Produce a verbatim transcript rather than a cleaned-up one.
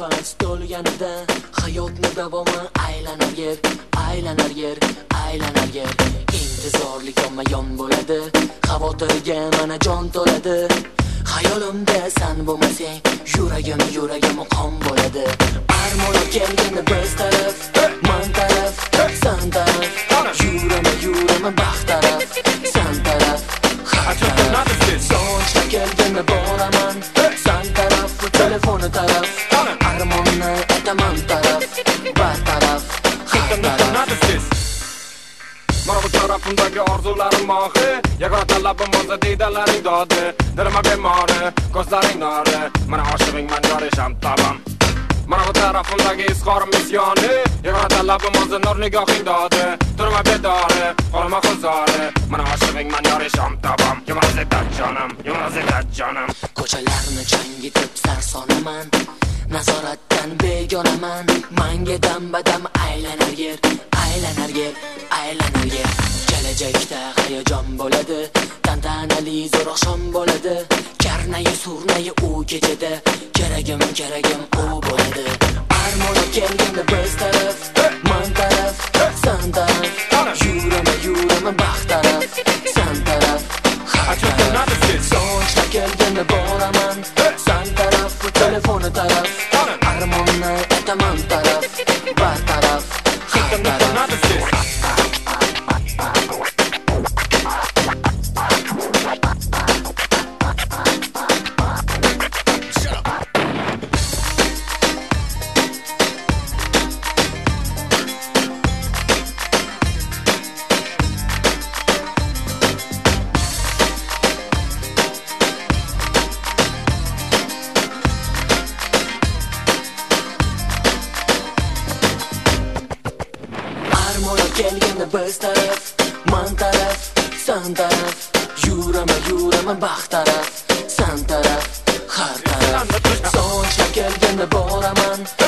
nafas to'lganida hayotni davomi aylanar yer, aylanar yer, aylanar yer. Intizorlik yonma-yon bo'ladi, xavotirga mana jon to'ladi. Hayolimda sen bo'lmasang, yuragim yuragim qon bo'ladi. Armonga kelganda biz taraf, man taraf, sen taraf. Yurama yurama baxt taraf, sen taraf, har taraf. So'nchga kelganda boraman, sen taraf, telefoni taraf. Armonni aytaman taraf, bar taraf, har taraf. Mana bu tarafimdagi orzularim mohi, yagona talabim o'zi diydalaring dodi. Dilima bemori, ko'zlaring nori, mana oshig'ingman yorisham tabam. Mana bu tarafimdagi izhorim isyoni, yagona talabim o'zi nur nigohing dodi. Turma bedori, qolma huzori, mana oshig'ingman yorisham tabam. Yumrazetat jonim, yumrazetat jonim. Ko'chalarni changitib sarsonaman, nazoratdan begonaman. Menga dam-badam aylanar yer, aylanar yer, aylanar yer. Kelajakda hayajon bo'ladi, tantanali zo'r oqshom bo'ladi. Karnayi surnayi u kechada, keragim keragim u bo'ladi. Armonga kelganda biz taraf, man taraf, sen taraf. Yurama yurama baxt taraf, sen taraf, har taraf. So'nchga kelganda boraman, sen taraf, telefoni taraf. Armonni aytaman taraf, bar taraf, har taraf. Kelganda biz taraf, man taraf, sen taraf. Yurama yurama baxt taraf, sen taraf, har taraf. So'nchga kelganda boraman,